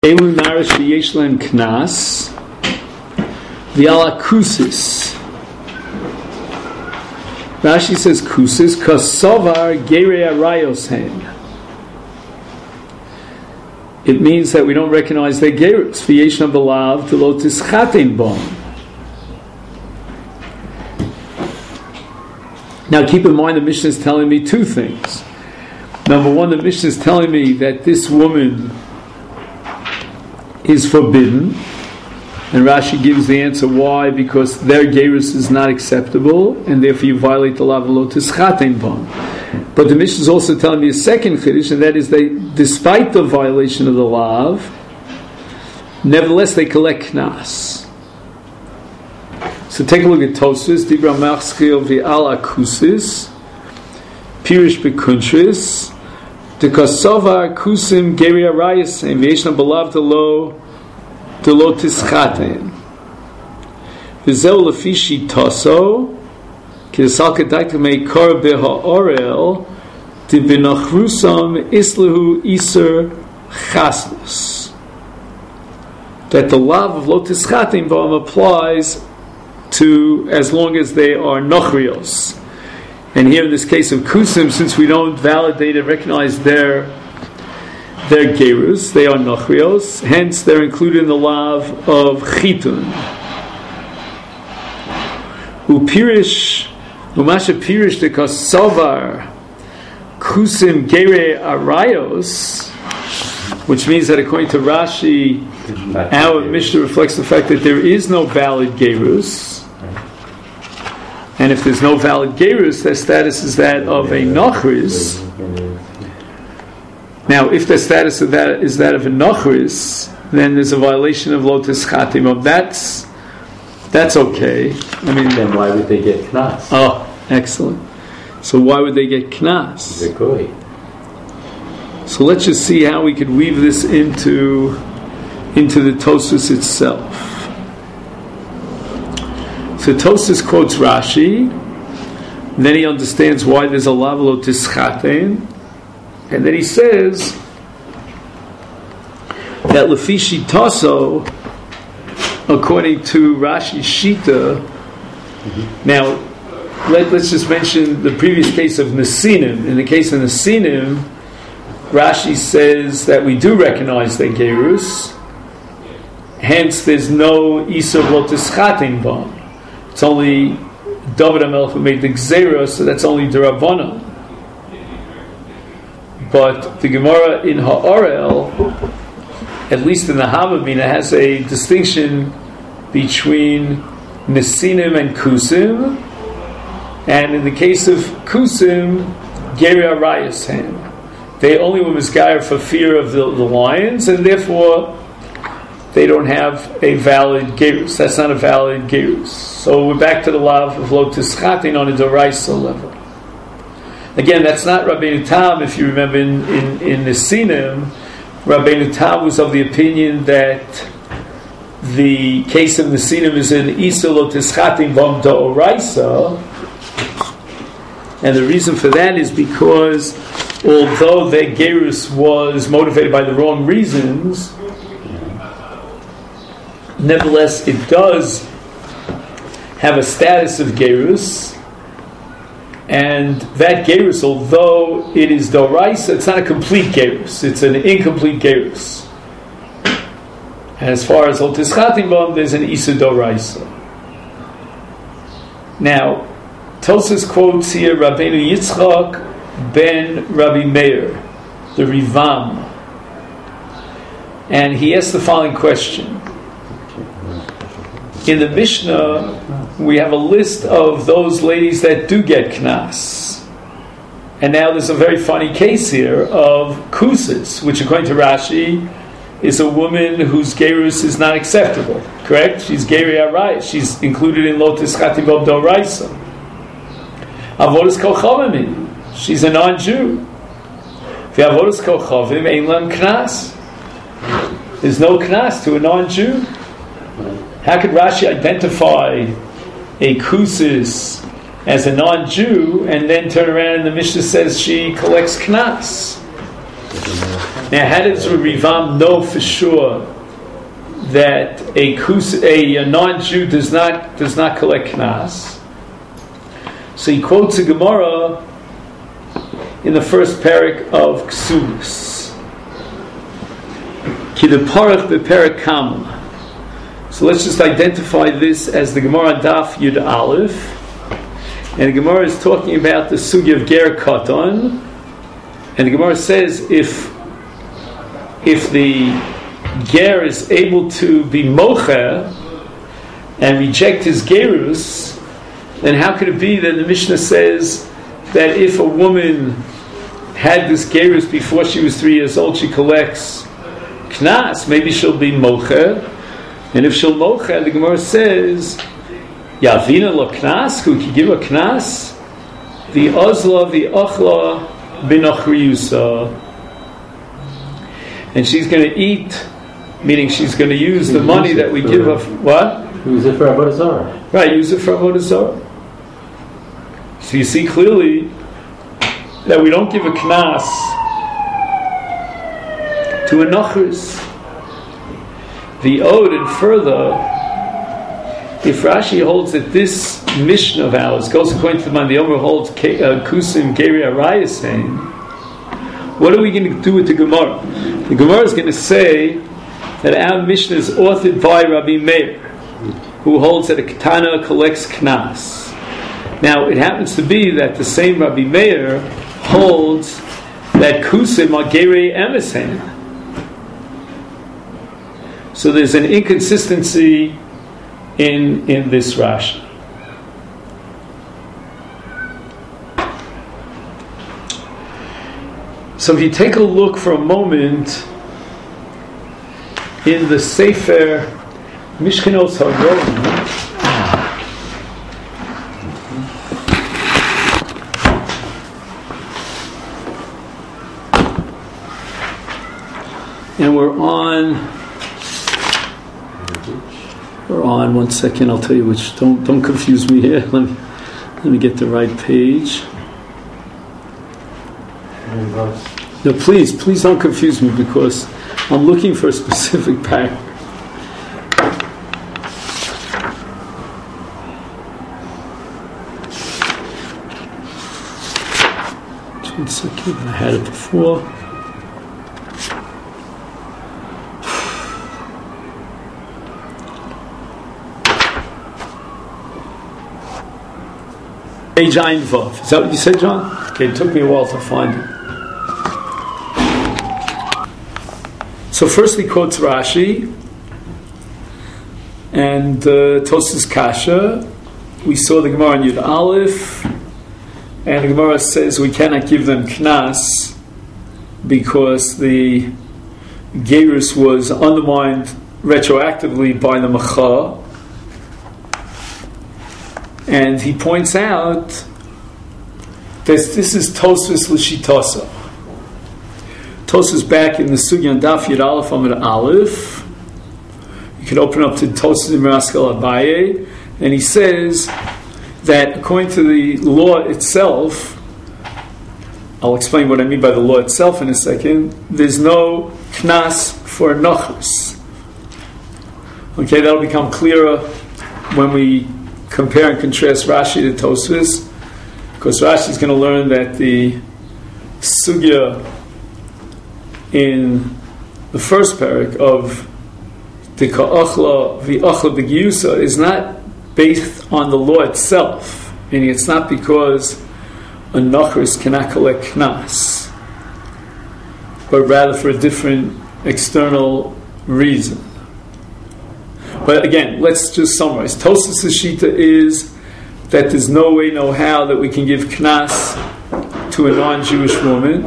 Elu narish v'yesh lehem knas v'ala kusis. Rashi says kusis kasovar gerei arayos hen. It means that we don't recognize their gerus. V'yesh lehem b'lav v'lo tischatein bom. Now keep in mind the Mishnah is telling me two things. Number one, the Mishnah is telling me that this woman is forbidden, and Rashi gives the answer why, because their gerus is not acceptable, and therefore you violate the law v'lo tischatein bom. But the Mishnah is also telling me a second chiddush, and that is that despite the violation of the law, nevertheless they collect knas. So take a look at Tosfos, Dibra Machschil v'al akusis, Pirish bekuntris, the Kosovar kusim geri arayis and v'yeshna belav delo tischatein. V'zeu lefishi toso k'desal kedayt meikor b'ha'orel d'b'nachrusam islehu iser chaslus. That the law of lo tischatein b'am applies to as long as they are nochrios. And here in this case of kusim, since we don't validate and recognize their gerus, they are nochrios, hence they're included in the lav of chitun. Upirish, umasha pirish de kosovar kusim gere arayos, which means that according to Rashi, our Mishnah reflects the fact that there is no valid gerus. And if there's no valid gerus, their status is that of a nochris. Now, if the status of that is that of a nochris, then there's a violation of lo tischatein. That's okay. I mean, then why would they get knas? Oh, excellent. So why would they get knas? They're goy. So let's just see how we could weave this into the Tosfos itself. So Tosfos quotes Rashi, and then he understands why there's a lav lo tischatein, and then he says that lefishi taso, according to Rashi's shita. Now, let's just mention the previous case of Nesinim. In the case of Nesinim, Rashi says that we do recognize their gerus, hence there's no isur lo tischatein bom. It's only David HaMelech who made the Gzeira, so that's only D'Rabbanan. But the Gemara in Ha'orel, at least in the Havamina, has a distinction between Nesinim and Kusim, and in the case of Kusim, Geri Arayis Hem. They only were misgayer for fear of the lions, and therefore they don't have a valid gerus. That's not a valid gerus. So we're back to the law of lo tischatein on a doraisa level. Again, that's not Rabbeinu Tam. If you remember in Nesinim, Rabbeinu Tam was of the opinion that the case of Nesinim is in isa lo tischatein bom doraisa, and the reason for that is because although their gerus was motivated by the wrong reasons, nevertheless, it does have a status of gerus, and that gerus, although it is doraisa, it's not a complete gerus; it's an incomplete gerus. And as far as lo tischatein bom, there's an isa doraisa. Now, Tosfos quotes here Rabbeinu Yitzchak ben Rabbi Meir, the Rivam, and he asks the following question. In the Mishnah, we have a list of those ladies that do get knas. And now there's a very funny case here of kusis, which according to Rashi is a woman whose gerus is not acceptable. Correct? She's geri arayis. She's included in lo tischatein bom doraisa. Avodas kochavim. She's a non-Jew. V'avodas kochavim ein lam knas. There's no knas to a non-Jew. How could Rashi identify a kusis as a non-Jew and then turn around and the Mishnah says she collects knas? Now, how does Rivam know for sure that a non-Jew does not collect knas? So he quotes a Gemara in the first parak of Ksubis. Ki deparach beparak Kamla. So let's just identify this as the Gemara Daf Yud Aleph, and the Gemara is talking about the sugi of ger katan, and the Gemara says if the ger is able to be mocher and reject his gerus, then how could it be that the Mishnah says that if a woman had this gerus before she was 3 years old, she collects knas, maybe she'll be mocher, and if she'll mocher, the Gemara says Yavina lo knas, who can give a knas? The ozla, the ochla, binochriyusa. And she's going to eat, meaning she's going to use the money that we give of what? Use it for Avodah Zarah. Right, use it for Avodah Zarah. So you see clearly that we don't give a knas to a nochris. The ode, and further, if Rashi holds that this Mishnah of ours goes according to the man, the Omer holds Kusim Geri Arayasin, what are we going to do with the Gemara? The Gemara is going to say that our Mishnah is authored by Rabbi Meir, who holds that a katana collects knas. Now, it happens to be that the same Rabbi Meir holds that Kusim are Geri Emesin. So there's an inconsistency in this Rashi. So if you take a look for a moment in the Sefer Mishkenos HaGolim, and we're on 1 second, I'll tell you which, don't confuse me here. Let me get the right page. No, please don't confuse me, because I'm looking for a specific pack. 1 second, I had it before. Page Ayin Vav. Is that what you said, John? Okay, it took me a while to find it. So first he quotes Rashi and Tosas Kasha. We saw the Gemara in Yud Aleph, and the Gemara says we cannot give them knas because the gerus was undermined retroactively by the Macha. And he points out that this is Tosfos L'Shitasa. Tosfos back in the Sugya Daf Yud Aleph Amud Aleph. You can open up to Tosfos in Raskel Abaye, and he says that according to the law itself, I'll explain what I mean by the law itself in a second, there's no knas for nochus. Okay, that'll become clearer when we compare and contrast Rashi to Tosfos, because Rashi is going to learn that the sugya in the first parak of the ka'achla v'achla b'giyusa is not based on the law itself, meaning it's not because a nachris cannot collect knas, but rather for a different external reason. But again, let's just summarize. Tosfos' shita is that there's no way, no how that we can give knas to a non-Jewish woman.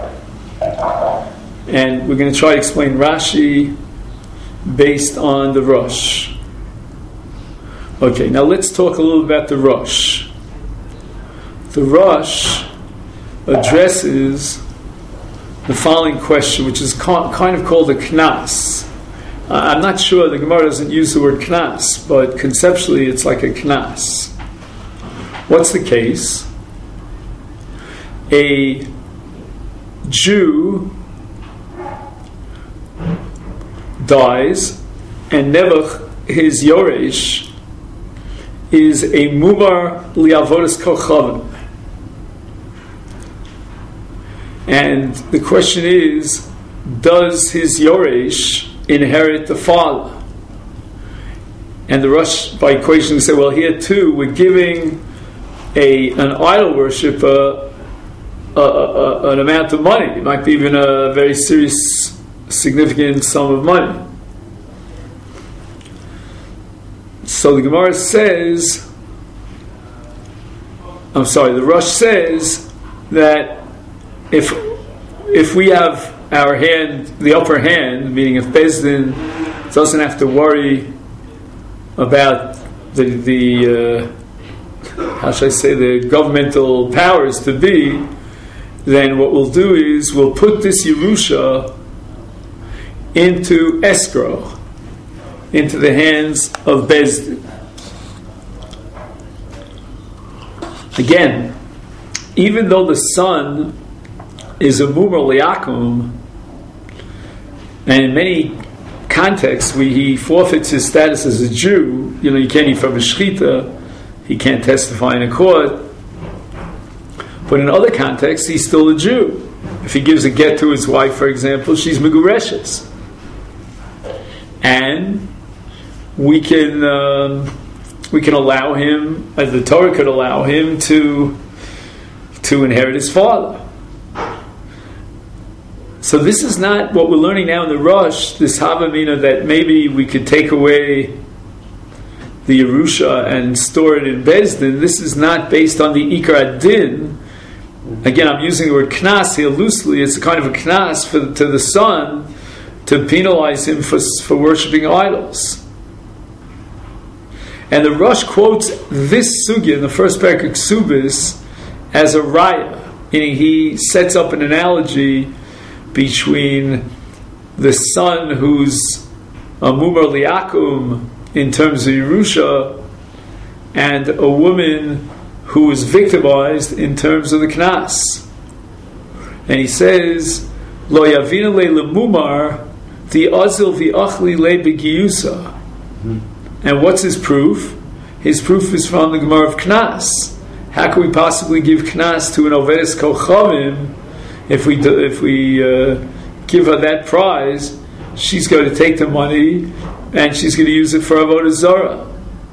And we're going to try to explain Rashi based on the Rosh. Okay, now let's talk a little about the Rosh. The Rosh addresses the following question, which is kind of called a knas. I'm not sure, the Gemara doesn't use the word knas, but conceptually it's like a knas. What's the case? A Jew dies, and Nebuch, his Yoresh, is a Mumar Liavodas Kochavim. And the question is, does his Yoresh inherit the father? And the Rosh, by equation, say, well, here too, we're giving an idol worshiper an amount of money. It might be even a very serious, significant sum of money. So the Gemara says, the Rosh says that if we have our hand, the upper hand, meaning if Bezdin doesn't have to worry about the how should I say, the governmental powers to be, then what we'll do is we'll put this Yerusha into escrow, into the hands of Bezdin. Again, even though the son is a Mumar Liakum, and in many contexts he forfeits his status as a Jew, you can't eat from a shechita, he can't testify in a court, but in other contexts he's still a Jew. If he gives a get to his wife, for example, she's Megureshes. And we can allow him, as the Torah could allow him to inherit his father. So this is not what we're learning now in the Rosh, this Havamina that maybe we could take away the Yerusha and store it in Bezdin. This is not based on the Ikar Adin. Again, I'm using the word knas here loosely. It's a kind of a knas to the son to penalize him for worshipping idols. And the Rosh quotes this sugya in the first parak of Ksubis as a raya, meaning he sets up an analogy between the son who's a Mumar Liakum in terms of Yerusha and a woman who is victimized in terms of the Knas. And he says, Lo yavina le lemumar the azil v'achli le begiyusa. And what's his proof? His proof is from the Gemara of Knas. How can we possibly give Knas to an Ovedes Kochavim if we give her that prize? She's going to take the money and she's going to use it for Avodah Zarah.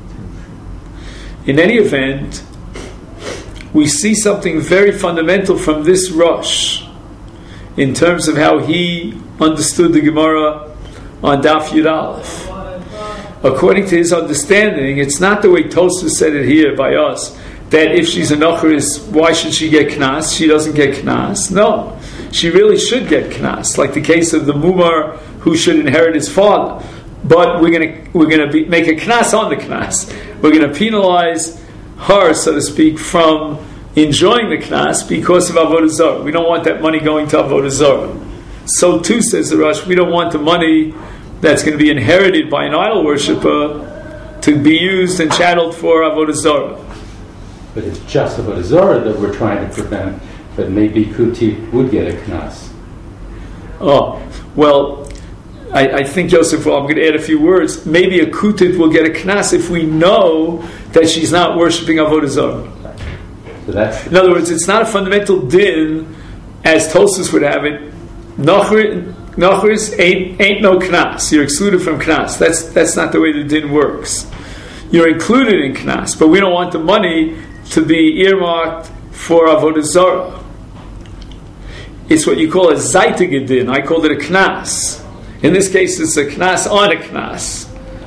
In any event, we see something very fundamental from this Rosh in terms of how he understood the Gemara on Daf Yud Aleph. According to his understanding, it's not the way Tosfos said it here by us, that if she's a Nocharis, why should she get Knas? She doesn't get Knas. No, she really should get Knas, like the case of the Mumar who should inherit his father. But we're going to make a Knas on the Knas. We're going to penalize her, so to speak, from enjoying the Knas because of Avodah Zarah. We don't want that money going to Avodah Zarah. So too, says the Rosh, we don't want the money that's going to be inherited by an idol worshipper to be used and channeled for Avodah Zarah. But it's just Avodah Zarah that we're trying to prevent, but maybe Kuti would get a Knas. Oh, well, I think, Yosef, I'm going to add a few words. Maybe a Kutit will get a Knas if we know that she's not worshipping Avodah Zarah. So in other words, it's not a fundamental din, as Tosfos would have it. Nocharis ain't no Knas. You're excluded from Knas. That's not the way the din works. You're included in Knas, but we don't want the money to be earmarked for Avodah Zarah. It's what you call a Zaitige din. I called it a Knas. In this case, it's a Knas on a Knas.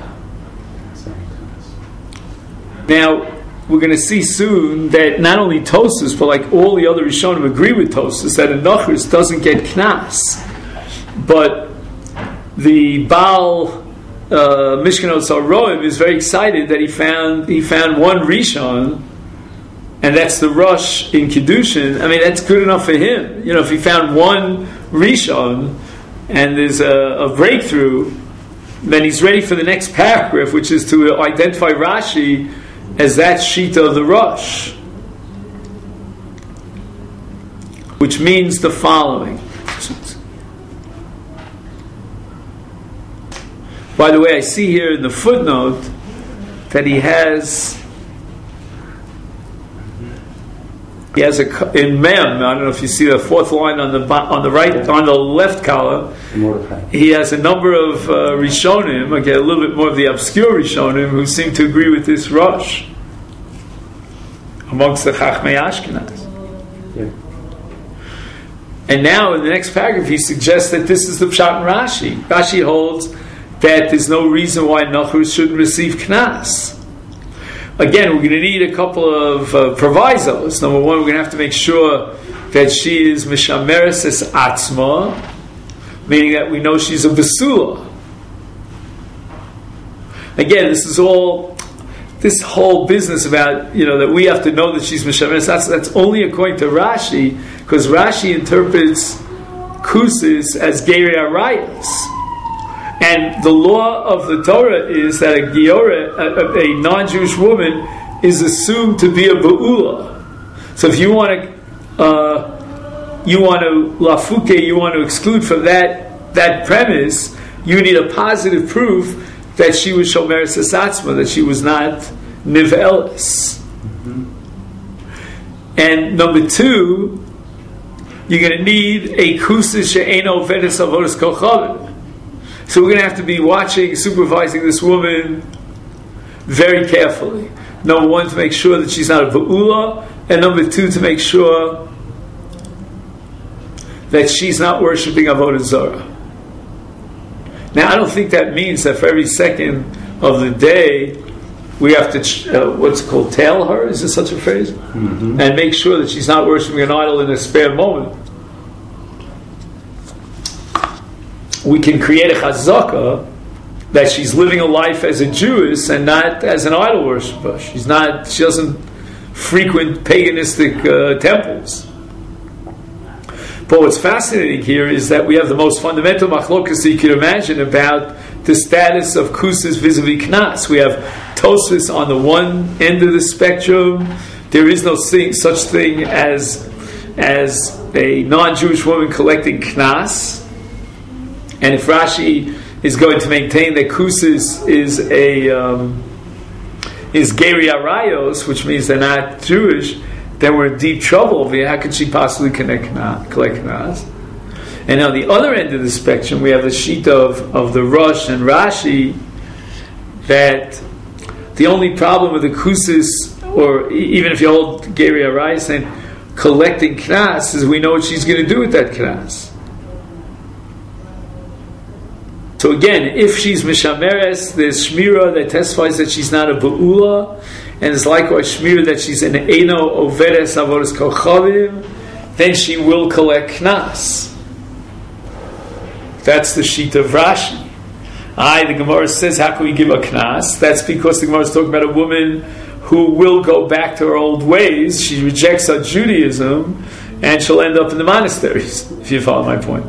Now, we're going to see soon that not only Tosfos, but like all the other Rishonim agree with Tosfos, that a Nocharis doesn't get Knas. But the Baal Mishkanot Saroim is very excited that he found one Rishon, and that's the Rosh in Kiddushin. I mean, that's good enough for him. If he found one Rishon and there's a breakthrough, then he's ready for the next paragraph, which is to identify Rashi as that Shita of the Rosh, which means the following. By the way, I see here in the footnote that he has in Mem. I don't know if you see the fourth line on the right, on the left column. He has a number of Rishonim, okay, a little bit more of the obscure Rishonim, who seem to agree with this Rosh amongst the Chachmei Ashkenaz. Yeah. And now in the next paragraph he suggests that this is the Pshat in Rashi. Rashi holds that there's no reason why Nachur shouldn't receive Knas. Again, we're going to need a couple of provisos. Number one, we're going to have to make sure that she is Mishameres es Atzma, meaning that we know she's a Basula. Again, this whole business about, that we have to know that she's Mishameres Atzma, that's only according to Rashi, because Rashi interprets Kusis as Geri Arayos. And the law of the Torah is that a Giora, a non-Jewish woman, is assumed to be a Ba'ula. So if you want to exclude from that premise, you need a positive proof that she was Shomeres Atzma, that she was not Nivelis. Mm-hmm. And number two, you're going to need a Kusis She'eno Vedes Avodas Kochavim. So we're going to have to be watching, supervising this woman very carefully. Number one, to make sure that she's not a Ba'ula, and number two, to make sure that she's not worshipping Avodah Zarah. Now, I don't think that means that for every second of the day we have to, tail her, is there such a phrase? Mm-hmm. And make sure that she's not worshipping an idol in a spare moment. We can create a chazaka that she's living a life as a Jewess and not as an idol worshiper. She doesn't frequent paganistic temples. But what's fascinating here is that we have the most fundamental machlokas you can imagine about the status of Kusis vis-a-vis Knas. We have Tosfos on the one end of the spectrum. There is no such thing as a non-Jewish woman collecting Knas. And if Rashi is going to maintain that Kusis is Geri Arayos, which means they're not Jewish, then we're in deep trouble. How could she possibly collect Knas? And on the other end of the spectrum, we have the sheet of the Rosh and Rashi, that the only problem with the Kusis, or even if you hold Geri Arayos and collecting Knas, is we know what she's going to do with that Knas. So again, if she's Mishameres, there's Shmira that testifies that she's not a Ba'ula, and there's likewise Shmira that she's an Eino Overes Avodas Kochavim, then she will collect Knas. That's the sheet of Rashi. The Gemara says, how can we give a Knas? That's because the Gemara is talking about a woman who will go back to her old ways. She rejects her Judaism, and she'll end up in the monasteries, if you follow my point.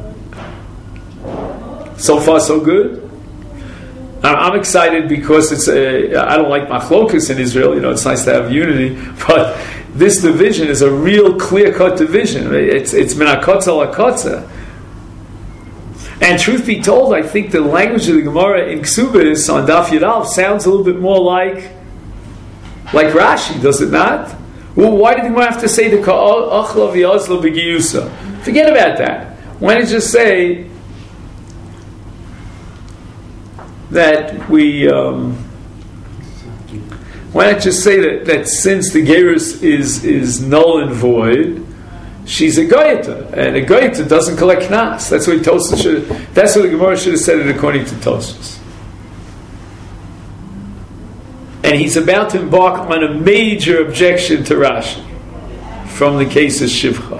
So far, so good. I'm excited because I don't like machlokas in Israel. It's nice to have unity, but this division is a real clear-cut division. It's min hakotza lakotza. And truth be told, I think the language of the Gemara in Ksubis on Daf Yud Aleph sounds a little bit more like Rashi, does it not? Well, why did the Gemara have to say the ka'achla v'yazla b'giyusa? Forget about that. Why don't you just say that why not just say that since the gerus is null and void, she's a goyeta, and a goyeta doesn't collect knas. That's what That's what the Gemara should have said it according to Tosfos. And he's about to embark on a major objection to Rashi from the case of Shivcha.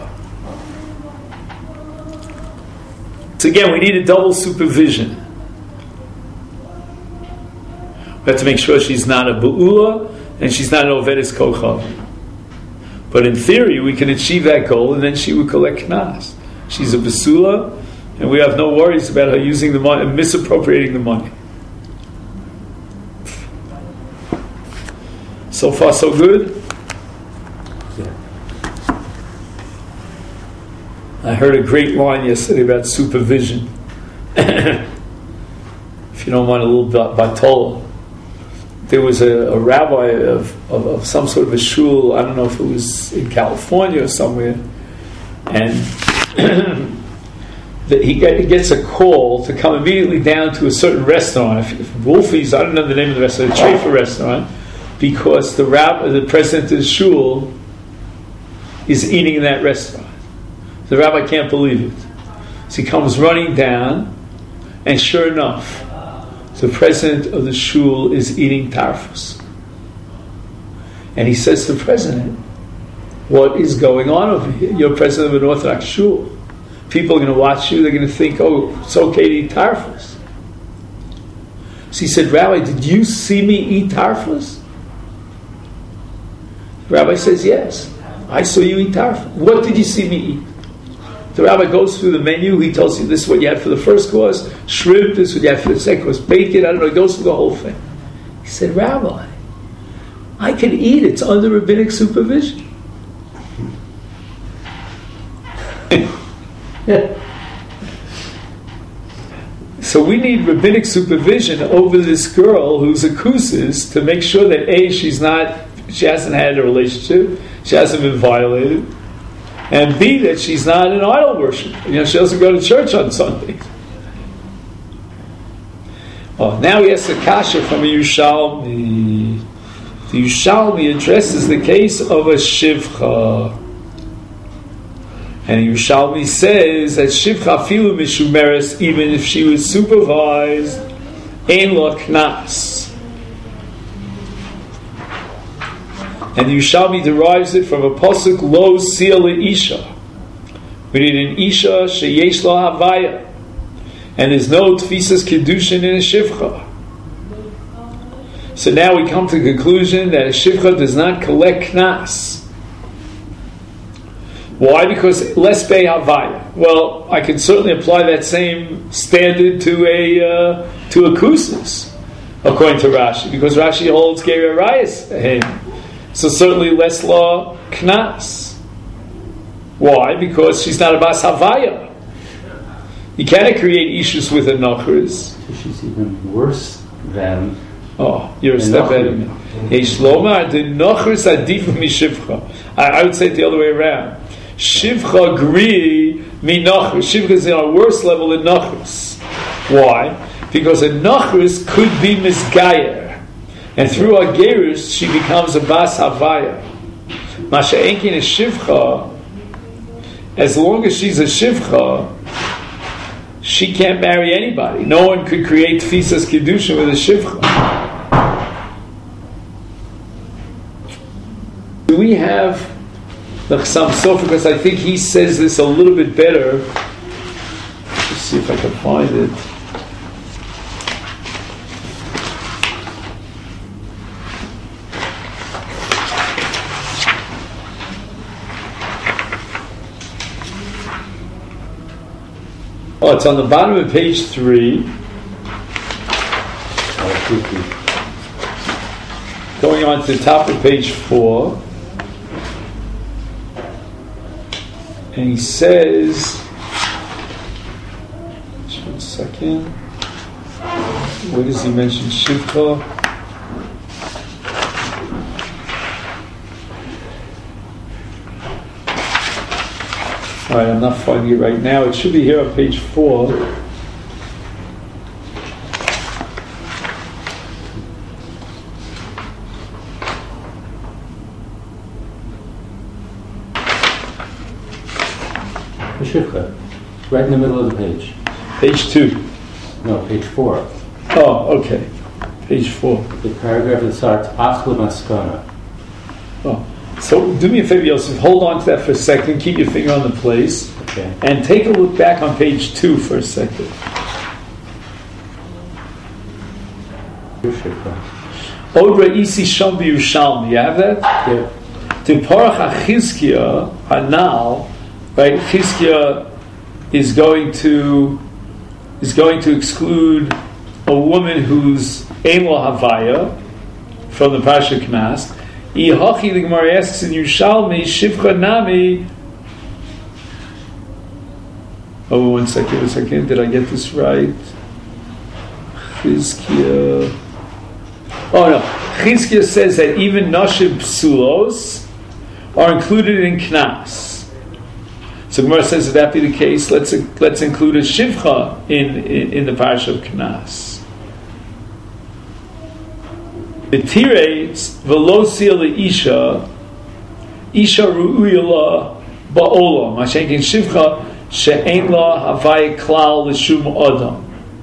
So again, we need a double supervision. We have to make sure she's not a Ba'ula and she's not an Ovedes Kochav. But in theory, we can achieve that goal, and then she would collect Knas. She's a Basula, and we have no worries about her using the money and misappropriating the money. So far, so good. I heard a great line yesterday about supervision. If you don't mind a little batol. There was a rabbi of some sort of a shul, I don't know if it was in California or somewhere, and he gets a call to come immediately down to a certain restaurant, if Wolfie's, I don't know the name of the restaurant, a Schaefer restaurant, because the president of the shul is eating in that restaurant. The rabbi can't believe it. So he comes running down, and sure enough, the president of the shul is eating tarfus. And he says to the president, what is going on over here? You're president of an Orthodox shul. People are going to watch you, they're going to think, oh, it's okay to eat tarfus. So he said, Rabbi, did you see me eat tarfus? The rabbi says, yes, I saw you eat tarfus. What did you see me eat? The rabbi goes through the menu, he tells you this is what you had for the first course, shrimp, this is what you had for the second course, bacon, I don't know, he goes through the whole thing. He said, Rabbi, I can eat, it's under rabbinic supervision. So we need rabbinic supervision over this girl who's a kusis to make sure that A, she hasn't had a relationship, she hasn't been violated, and B, that she's not an idol worshiper. She doesn't go to church on Sundays. Oh, now he has a kasha from a Yerushalmi. The Yerushalmi addresses the case of a shivcha. And Yerushalmi says that shivcha filu mishumeres, even if she was supervised, ein lo knas. And Yerushalmi derives it from a pasuk lo sia leisha. We need an isha sheyesh la havaya, and there's no tfisas kedushin in a shivcha. So now we come to the conclusion that a shivcha does not collect knas. Why? Because less bei havaya. Well, I can certainly apply that same standard to a kusis, according to Rashi, because Rashi holds Geri Arayis him. So certainly less law knas. Why? Because she's not a bas havaya. You cannot create issues with a nachris. So she's even worse than. Oh, you're a step better. Shlomar the nachris adif mi shivcha. I would say it the other way around. Shivcha gri mi nachris. Shivcha is on a worse level than nachris. Why? Because a nachris could be misgayer. And through a gerus, she becomes a bas havaya. Masha enkin is shivcha. As long as she's a shivcha, she can't marry anybody. No one could create tfisas kedusha with a shivcha. Do we have the Chassam Sofer? Because I think he says this a little bit better. Let's see if I can find it. Oh, it's on the bottom of page 3. Going on to the top of page 4. And he says, just 1 second. Where does he mention Shivcha? Alright, I'm not finding it right now. It should be here on page 4. Shivcha, right in the middle of the page. Page 2. No, page 4. Oh, okay. Page 4. The paragraph that starts Achla Maskana. Oh. So do me a favor, Yosef, hold on to that for a second, keep your finger on the place, okay, and take a look back on page 2 for a second. Odra Isi Sham B'Yushalmi, you have that? Yeah. To Parach HaChizkiah, Hanal, right, Chizkiah is going to exclude a woman who's Ein Lo Havaya from the Parsha Knas. Ihachi, the Gemara asks in Yerushalmi, Shivcha Nami. Oh, 1 second. Did I get this right? Chizkiah. Oh no, Chizkiah says that even Nashim Psulos are included in Knas. So Gemara says, if that be the case, let's include a Shivcha in the Parsha of Knas. B'tireitz velosia leisha isha ru'uyala ba'olam. Mashenkin Shivcha she'ein la havai klal l'shum adam.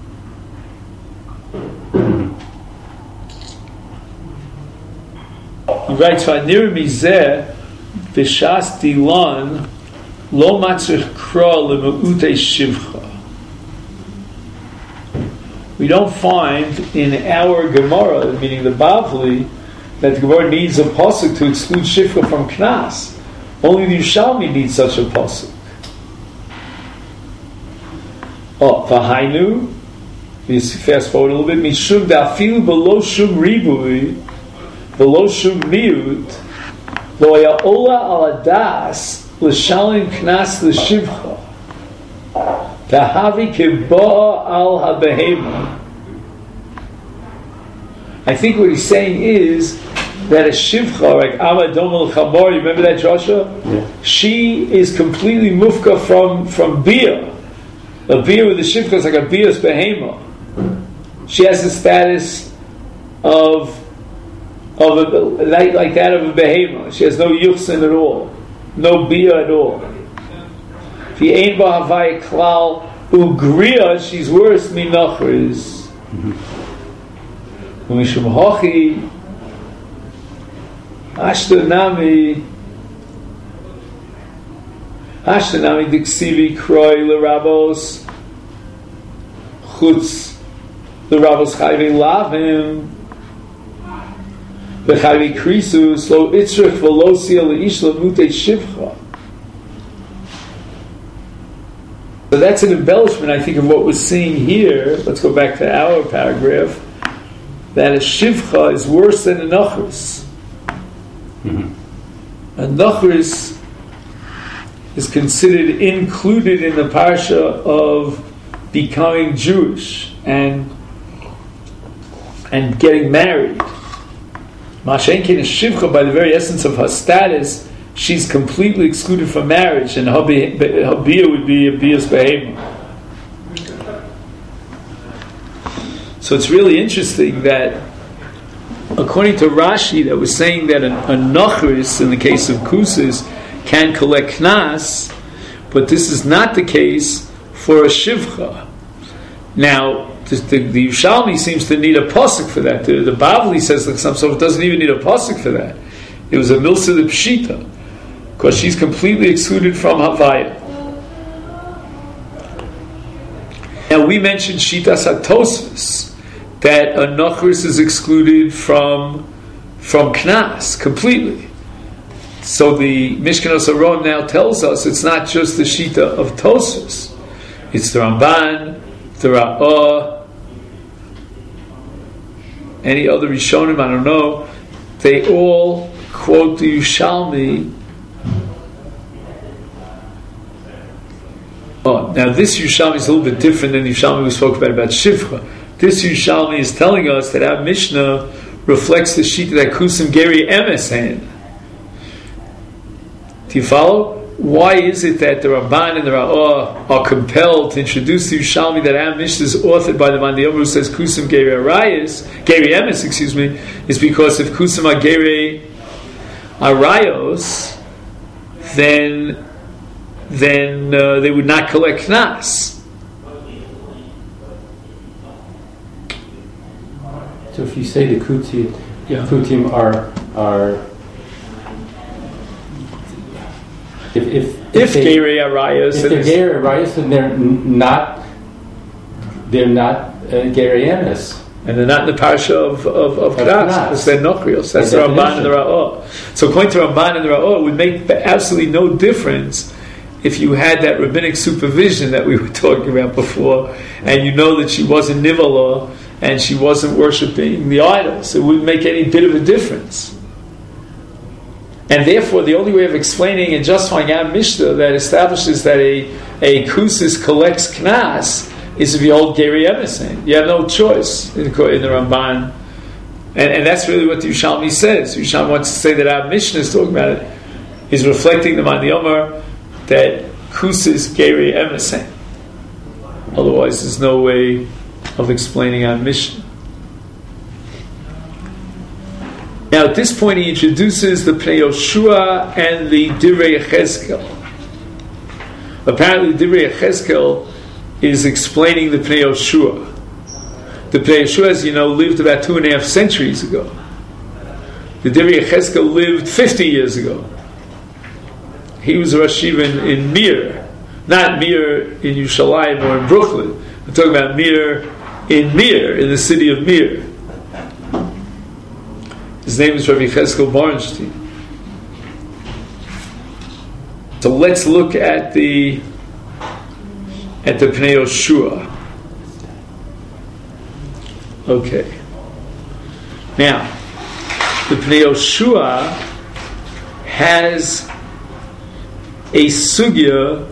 He writes, "V'nir mizeh v'shas dilan lo matzich kra le'me'utei shivcha." We don't find in our Gemara, meaning the Bavli, that the Gemara needs a pasuk to exclude shivcha from Knas. Only the Yerushalmi needs such a pasuk. Oh, v'hainu. We fast forward a little bit. Mishum da'afilu below shum ribui. Below shum miut, lo ya'ola al adas l'shalim knas l'shivcha, tahavi kiba'a al habehema. I think what he's saying is that a shivcha, like Amadom al-Chamor, you remember that, Joshua? Yeah. She is completely mufka from bia. A bia with a shivcha is like a bia's behema. She has the status of like that of a behema. She has no yuchsin at all, no bia at all. Fi ein ba havai klal ugriya, she's worse minachris. Umishum hochi ashtanami diksivi kroi lerabos chutz lerabos chayvei lavim. So that's an embellishment, I think, of what we're seeing here. Let's go back to our paragraph. That a shivcha is worse than a nachris. Mm-hmm. A nachris is considered included in the parsha of becoming Jewish and getting married. Mashenkin is shivcha, by the very essence of her status, she's completely excluded from marriage, and her bia would be a bias behema. So it's really interesting that, according to Rashi, that was saying that a nachris, in the case of kusis, can collect knas, but this is not the case for a shivcha. Now, the Yerushalmi seems to need a pasuk for that. The Bavli says like some, so it doesn't even need a pasuk for that. It was a milsa de pshita, because she's completely excluded from Havaya. Now we mentioned shitas hatosfos, that a nachris is excluded from knas completely. So the Mishkanos Aron now tells us it's not just the shita of Tosfos, it's the Ramban, the Ra'ah, any other Rishonim, I don't know, they all quote the Yerushalmi. Oh, now this Yerushalmi is a little bit different than the Yerushalmi we spoke about Shivcha. This Yerushalmi is telling us that our Mishnah reflects the shita that Kusim Geri Emes had. Do you follow? Why is it that the Ramban and the Ra'ah are compelled to introduce the Yerushalmi that our Mishnah is authored by the man the Omer who says Kusim Geri Emes, is because if Kusim are Geri Arayos, then they would not collect Knas. So if you say the Kutim are if Geri Arayos, if they're Geri Arayos, then they're not Geri Emes. And they're not in the parsha of Knas, because they're Nochrios. That's the Ramban and the Ra'ah. So according to Ramban and the Ra'ah, it would make absolutely no difference if you had that rabbinic supervision that we were talking about before, and you know that she wasn't Nivala, and she wasn't worshipping the idols. It wouldn't make any bit of a difference. And therefore, the only way of explaining and justifying our Mishnah that establishes that a kusis collects Knas is if you hold Geri Emesin. You have no choice in the Ramban. And that's really what the Yerushalmi says. Yerushalmi wants to say that our Mishnah is talking about it. He's reflecting them on the Omer that Kus is Geri Emesin. Otherwise, there's no way of explaining our Mishnah. Now, at this point, he introduces the Pnei Yoshua and the Divrei Yechezkel. Apparently, Divrei Yechezkel is explaining the Pnei Yoshua. The Pnei Yoshua, as you know, lived about 2.5 centuries ago. The Divrei Yechezkel lived 50 years ago. He was a Rosh Yeshiva in Mir, not Mir in Yerushalayim or in Brooklyn. I'm talking about Mir, in the city of Mir. His name is Rabbi Yechezkel Borenstein. So let's look at the Pnei Yoshua. Okay. Now, the Pnei Yoshua has a sugya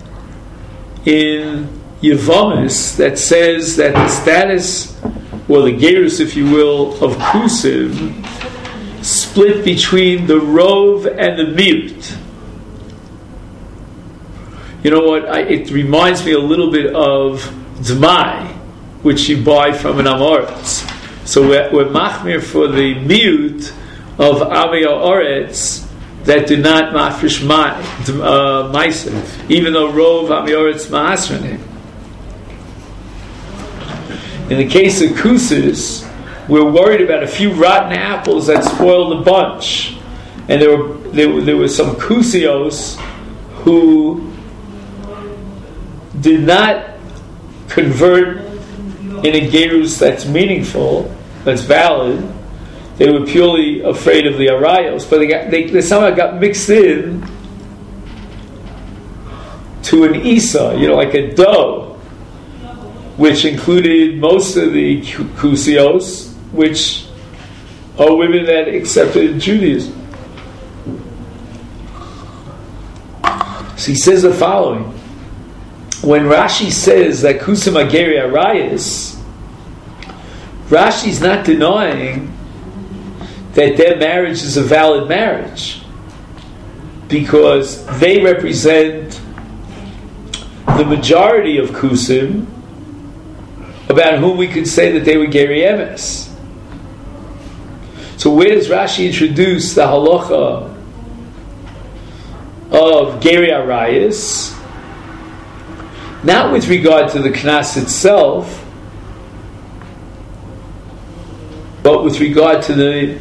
in Yevamis that says that the status, or the gerus, if you will, of Kusim split between the rov and the miut. You know what? It reminds me a little bit of Dmai, which you buy from an Amoritz. So we're machmir for the miut of Amei Oretz that do not mafresh ma'aser, even though rov Amei Oretz ma'asrenim. In the case of Kusis, we're worried about a few rotten apples that spoiled the bunch, and there were some Kusios who did not convert in a gerus that's meaningful, that's valid. They were purely afraid of the arayos, but they somehow got mixed in to an isa, like a dough, which included most of the kusios, which are women that accepted Judaism. So he says the following: when Rashi says that kusim ageri arayis, Rashi's not denying that their marriage is a valid marriage, because they represent the majority of kusim, about whom we could say that they were geri emes. So where does Rashi introduce the halacha of geri arayis? Not with regard to the knas itself, but with regard to the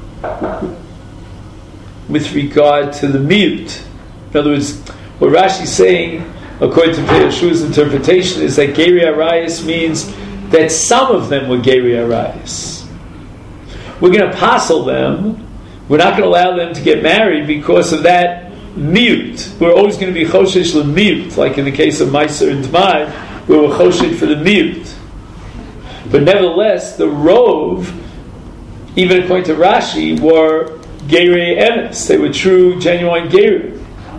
miut. In other words, what Rashi is saying, according to Pnei Yoshua's interpretation, is that geri arayis means that some of them were geri arayis. We're going to passel them. We're not going to allow them to get married because of that miut. We're always going to be choshesh l'miut, like in the case of Meiser and Dmai, where we're choshesh for the miut. But nevertheless, the rov, even according to Rashi, were gerei emes. They were true, genuine gerim.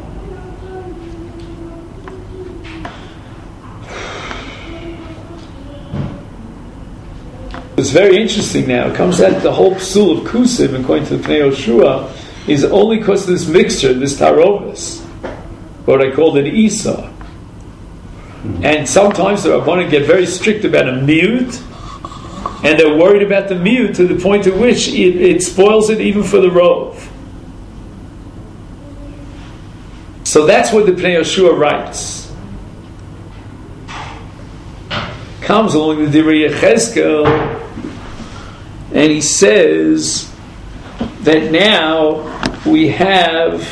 It's very interesting now. It comes out the whole psul of kusim, according to the Pnei Yoshua, is only because of this mixture, this tarovis, what I call an isa. And sometimes the Rabbanan get very strict about a miut, and they're worried about the miut to the point at which it spoils it even for the rov. So that's what the Pnei Yoshua writes. Comes along the Divrei Yechezkel, and he says that now we have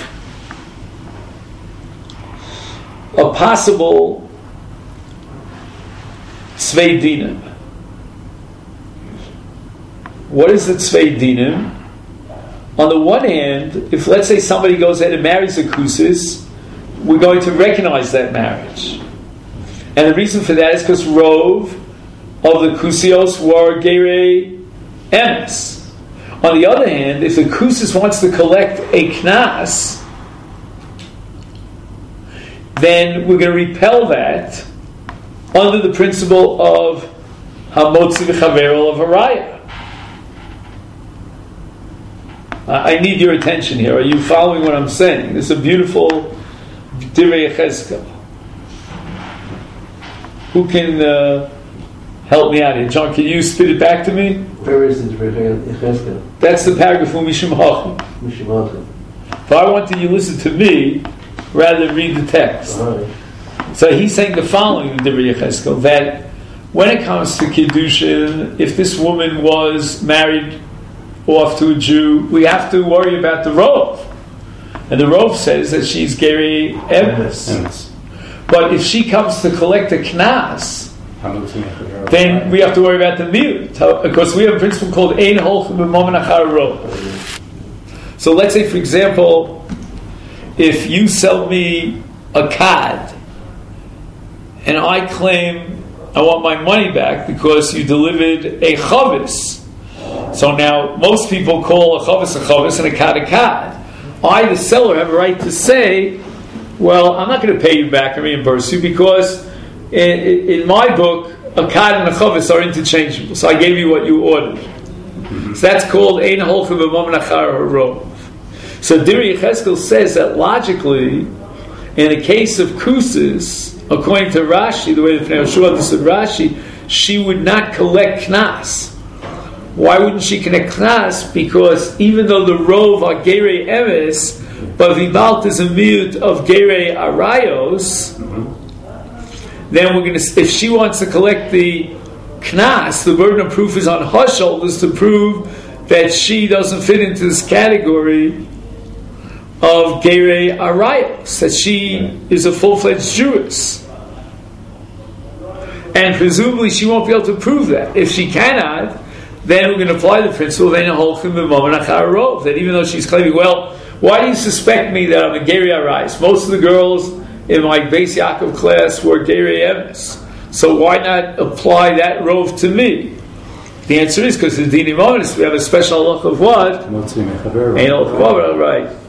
a possible tzvei dinim. What is the tzvei dinim? On the one hand, if let's say somebody goes ahead and marries a kusis, we're going to recognize that marriage. And the reason for that is because rov of the kusios were gerei emes. On the other hand, if the kusis wants to collect a knas, then we're going to repel that under the principle of Hamotzi v'Chavero of Haraya. I need your attention here. Are you following what I'm saying? This is a beautiful Divrei Yechezkel. Who can help me out here? John, can you spit it back to me? Where is the Divrei Yechezkel? That's the paragraph from Mishum Hachim. Mishum Hachim. If I wanted you to listen to me rather than read the text. Right. So he's saying the following in Divrei Yechezkel, that when it comes to Kiddushin, if this woman was married off to a Jew, we have to worry about the Rov. And the Rov says that she's Geri Emes. But if she comes to collect a Knas, then we have to worry about the Miut. Because we have a principle called Ein Holchem B'Momen Achar Rov. So let's say, for example, if you sell me a Kad, and I claim I want my money back because you delivered a Chavis. So now, most people call a chavis and a kad. I, the seller, have a right to say, well, I'm not going to pay you back and reimburse you because in my book, a kad and a chavis are interchangeable. So I gave you what you ordered. So that's called Ein Holchem B'Momen Achar Harov. So Divrei Yechezkel says that logically, in the case of Kusis, according to Rashi, the way the Pnei Yehoshua understood Rashi, she would not collect Knas. Why wouldn't she connect Knas? Because even though the Rov are Gerei Emes, but Vibalt is a miut of Gerei Arayos, then we're going to. If she wants to collect the Knas, the burden of proof is on her shoulders to prove that she doesn't fit into this category of Gerei Arayos, that she is a full-fledged Jewess. And presumably she won't be able to prove that. If she cannot, then we're going to apply the principle that even though she's claiming, well, why do you suspect me that I'm a Gerei Arayos? Most of the girls in my Beis Yaakov class were Gerei Emes. So why not apply that rov to me? The answer is because in the Dinim Onis we have a special halach of what? Right.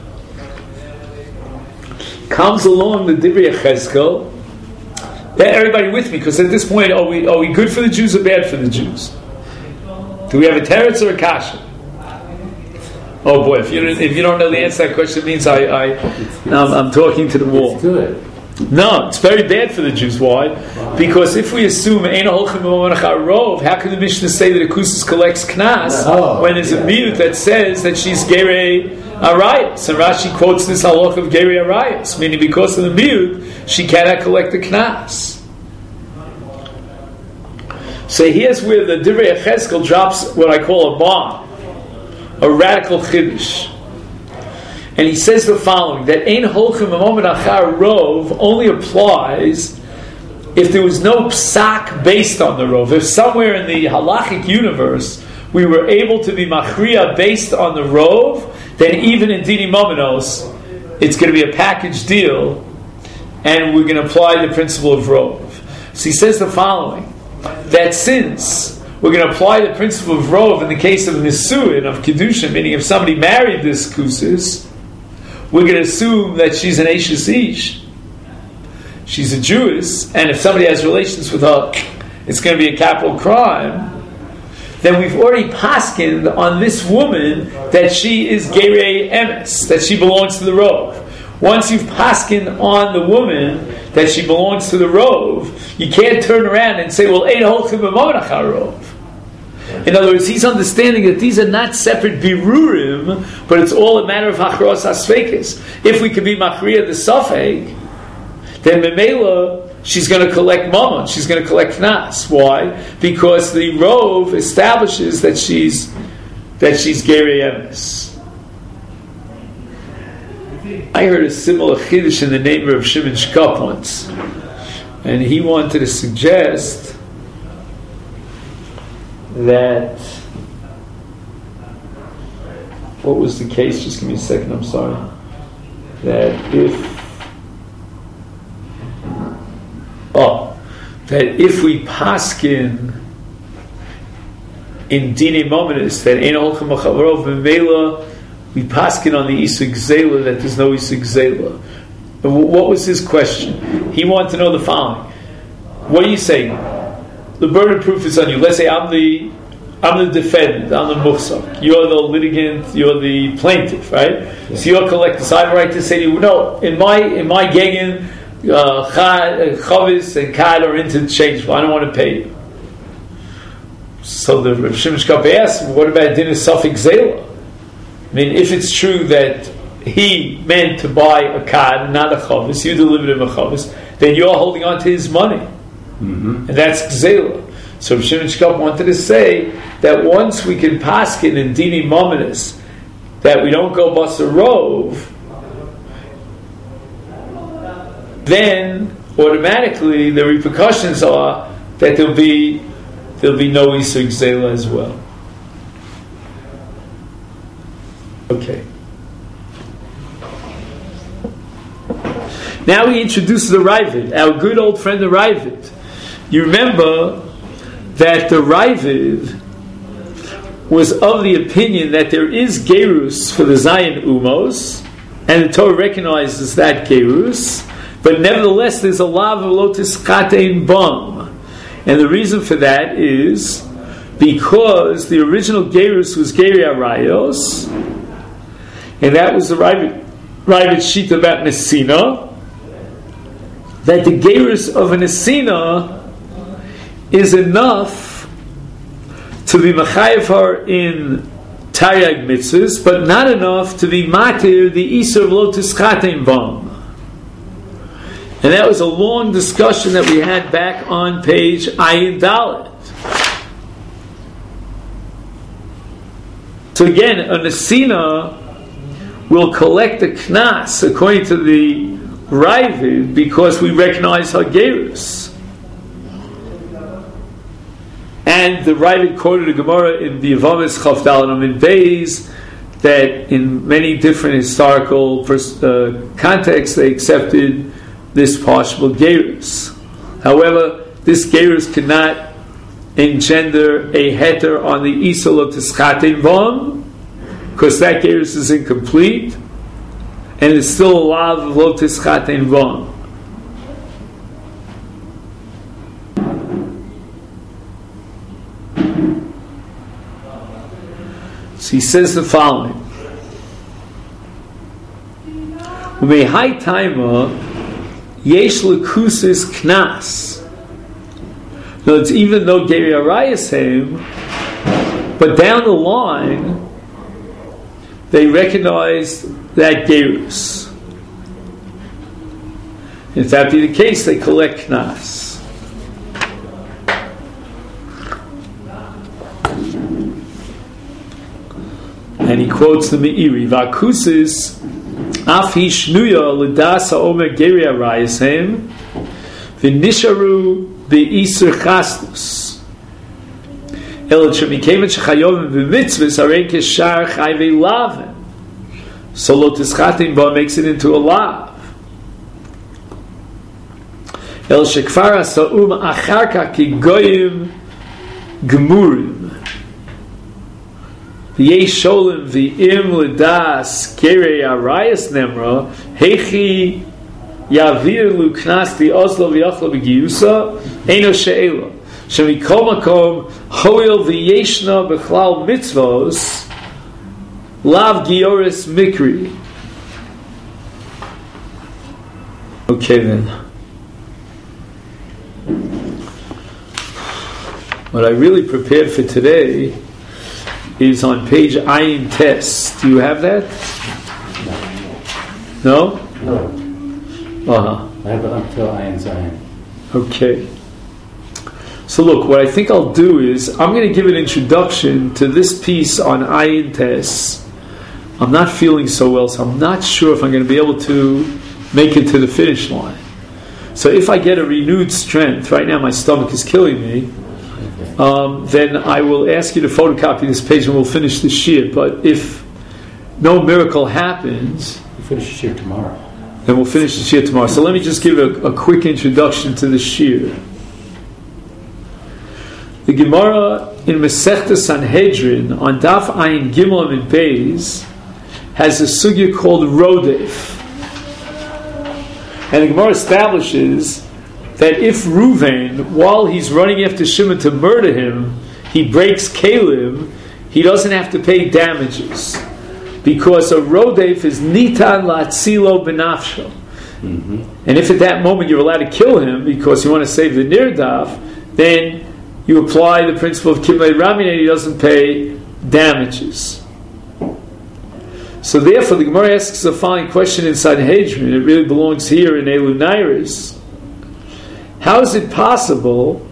Comes along the Divrei Yechezkel. Everybody with me, because at this point, are we good for the Jews or bad for the Jews? Do we have a teretz or a kasha? Oh boy! If you don't know the answer to that question, it means I'm talking to the wall. It's good. No, it's very bad for the Jews. Why? Because if we assume Ein Holchem B'Momen Achar Rov, how can the Mishnah say that a Kusis collects Knas when there's a miut that says that she's Gerei Arayos? And Rashi quotes this halach of Gerei Arayos, meaning because of the miut, she cannot collect the Knas. So here's where the Divrei Yechezkel drops what I call a bomb, a radical chiddush. And he says the following, that Ein Holchem B'Momen Achar Rov only applies if there was no psak based on the rov. If somewhere in the halachic universe we were able to be machriya based on the rov, then even in Dinim Omenos it's going to be a package deal, and we're going to apply the principle of rov. So he says the following, that since we're going to apply the principle of rov in the case of nisuin, of kedushin, meaning if somebody married this kusis, we're going to assume that she's an Eishes Ish. She's a Jewess, and if somebody has relations with her, it's going to be a capital crime. Then we've already paskined on this woman that she is Gerei Emes, that she belongs to the Rov. Once you've paskined on the woman that she belongs to the Rov, you can't turn around and say, well, Ein Holchem B'Momen Achar Rov. In other words, he's understanding that these are not separate birurim, but it's all a matter of hachros hasfekes. If we can be machriya the safek, then memela she's going to collect mammon, she's going to collect knas. Why? Because the rov establishes that she's Gerei Emes. I heard a similar chiddush in the name of Shimon Shkop once, and he wanted to suggest that, what was the case? Just give me a second, I'm sorry. That if we paskin in Dinei Momenis that Ein Holchem B'Achar Rov Memela, we paskin on the Isuk Zela that there's no Isuk Zela. What was his question? He wanted to know the following. what are you saying? The burden of proof is on you. Let's say I'm the defendant, I'm the muhsak. You're the litigant, you're the plaintiff, right? Yes. So you're collector. So I have a right to say to you, no, in my gegen, chavis and kad are interchangeable. I don't want to pay you. So the Rav Shimon Shkapa asks, what about din of suffix zela? I mean, if it's true that he meant to buy a kad, not a chavis, you delivered him a chavis, then you're holding on to his money. Mm-hmm. And that's gzela. So Rav Shimon Shkapa wanted to say that once we can paskin in dini mominus that we don't go basar rov, then automatically the repercussions are that there'll be no isur gzela as well. Okay. Now we introduce the Ravid, our good old friend the Ravid. You remember that the Ravid was of the opinion that there is gerus for the Zayin Umos, and the Torah recognizes that gerus, but nevertheless there's a lav of lotus katein bam. And the reason for that is because the original gerus was geri arayos, and that was the Ravid sheet about Nesina, that the gerus of a Nesina is enough to be mechayev her in Taryag mitzvahs, but not enough to be matir the isur of lotus chatein bam. And that was a long discussion that we had back on page Ayin Dalet. So again, a Nesina will collect the knas according to the Ravid because we recognize her gerus. And the Ravid quoted a Gemara in the Yavamis Chaf Dalet in Beis that in many different historical contexts they accepted this partial gerus. However, this gerus cannot engender a heter on the isur of tischatein bam because that gerus is incomplete and it's still a lav of lo tischatein bam. So he says the following: Umehai taima yesh lekusis knas. So it's even though geri arayos him, but down the line they recognize that gerus. If that be the case, they collect knas. And he quotes the Meiri, Vakusis af hishnuya l'das ha'omer geri arayos him v'nisharu be'isur chastus el shemikevet shechayovim b'mitzvahs harei keshar chayvei laven, so lo tischatein ba makes it into a lav. El shekfar ha'sa'um acharka ki goyim gemurim v'yesh sholim v'im l'das geri arayos nemra hechi Yavir lu knas the oslo v'yachlo b'giyusa eino she'ela shemikol makom hoil v'yeshna b'chlal mitzvos lav gioris mikri. Okay then, what I really prepared for today is on page Ayin Tes. Do you have that? No? No. Uh-huh. I have it until Ayin Zion. Okay. So look, what I think I'll do is I'm going to give an introduction to this piece on Ayin Tes. I'm not feeling so well, so I'm not sure if I'm going to be able to make it to the finish line. So if I get a renewed strength, right now my stomach is killing me, then I will ask you to photocopy this page and we'll finish the shir. But if no miracle happens, we'll finish the shir tomorrow. Then we'll finish the shir tomorrow. So let me just give a quick introduction to the shir. The Gemara in Masechta Sanhedrin on Daf Ayin Gimel and Beis has a sugya called Rodef. And the Gemara establishes that if Reuven, while he's running after Shimon to murder him, he breaks Kalim, he doesn't have to pay damages. Because a rodef is nitan latzilo benafsho. And if at that moment you're allowed to kill him because you want to save the nirdaf, then you apply the principle of kimlei ramin and he doesn't pay damages. So therefore the Gemara asks the following question in Sanhedrin. It really belongs here in Elu Nairis. How is it possible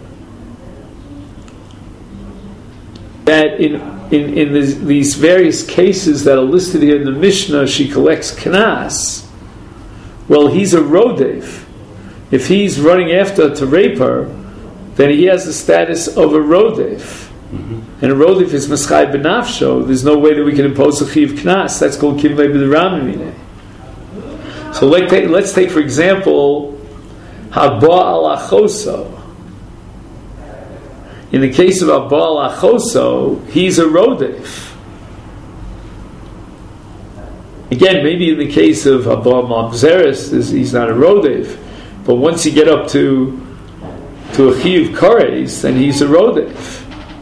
that in these various cases that are listed here in the Mishnah, she collects knas? Well, he's a rodef. If he's running after to rape her, then he has the status of a rodef. And a rodef is meschai benafsho. There's no way that we can impose a chiv knas. That's called kimlei b'ramimine. So let's take for example haba al achoso. In the case of haba al achoso, he's a rodef. Again, maybe in the case of haba mamzeres, he's not a rodef. But once you get up to a chiv kares, then he's a rodef.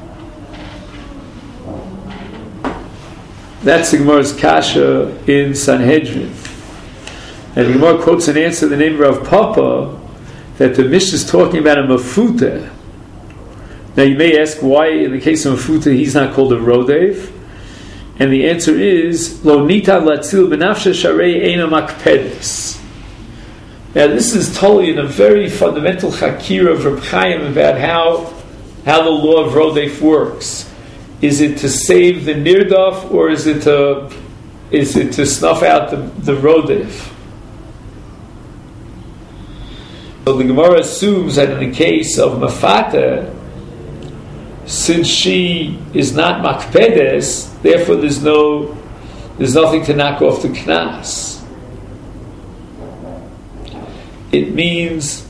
That's the Gemara's kasha in Sanhedrin. And the Gemara quotes an answer in the name of Rav Papa that the Mishnah is talking about a mafuta. Now you may ask why in the case of mafuta he's not called a rodev. And the answer is lo nita latzil benafsha sharei eina makpedes. Now this is totally in a very fundamental chakira of Reb Chaim about how the law of rodev works. Is it to save the nirdaf or is it to snuff out the rodef? So the Gemara assumes that in the case of Mafata, since she is not makpedes, therefore there's nothing to knock off the knas. It means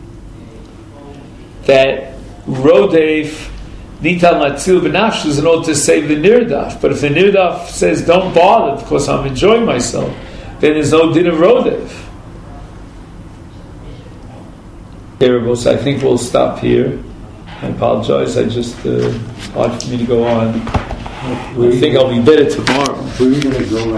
that rodef Nitan Latzil B'nafsh is in order to save the nirdaf. But if the nirdaf says, don't bother because I'm enjoying myself, then there's no din of rodef. Terrible. So I think we'll stop here. I apologize. Hard for me to go on. I think I'll be better tomorrow. We're going to go